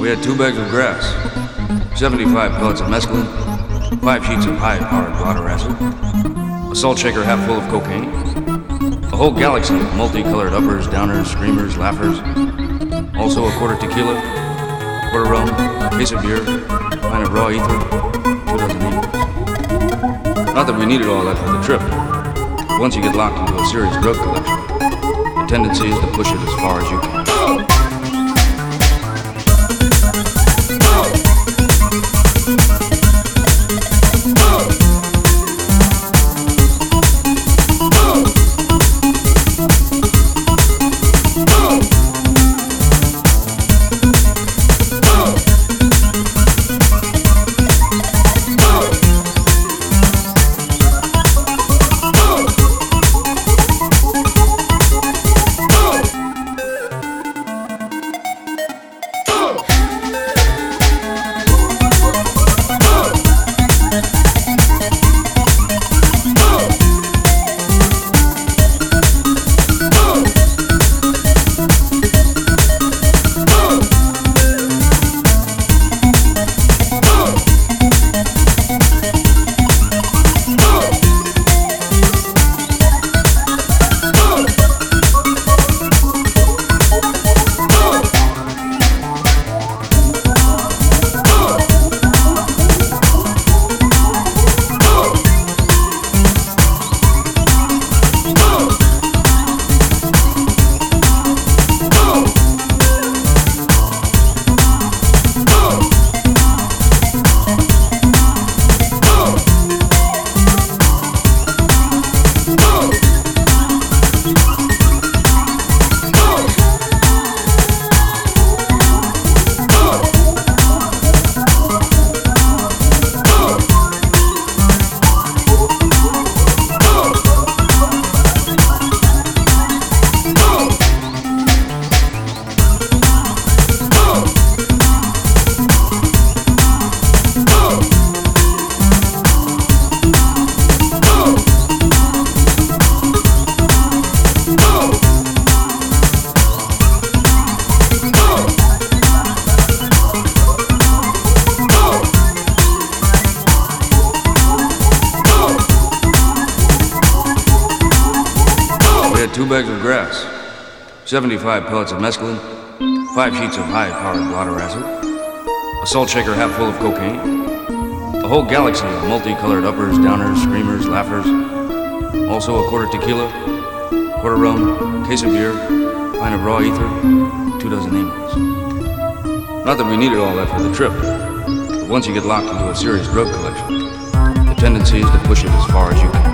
We had 2 bags of grass, 75 pellets of mescaline, 5 sheets of high-powered water acid, a salt shaker half full of cocaine, a whole galaxy of multicolored uppers, downers, screamers, laughers, also a quarter tequila, quarter rum, case of beer, pint of raw ether, 2 dozen needles. Not that we needed all that for the trip. Once you get locked into a serious drug collection, the tendency is to push it as far as you can. We had 2 bags of grass, 75 pellets of mescaline, 5 sheets of high-powered water acid, a salt shaker half full of cocaine, a whole galaxy of multicolored uppers, downers, screamers, laughers, also a quarter tequila, quarter rum, case of beer, pint of raw ether, 2 dozen needles. Not that we needed all that for the trip, but once you get locked into a serious drug collection, the tendency is to push it as far as you can.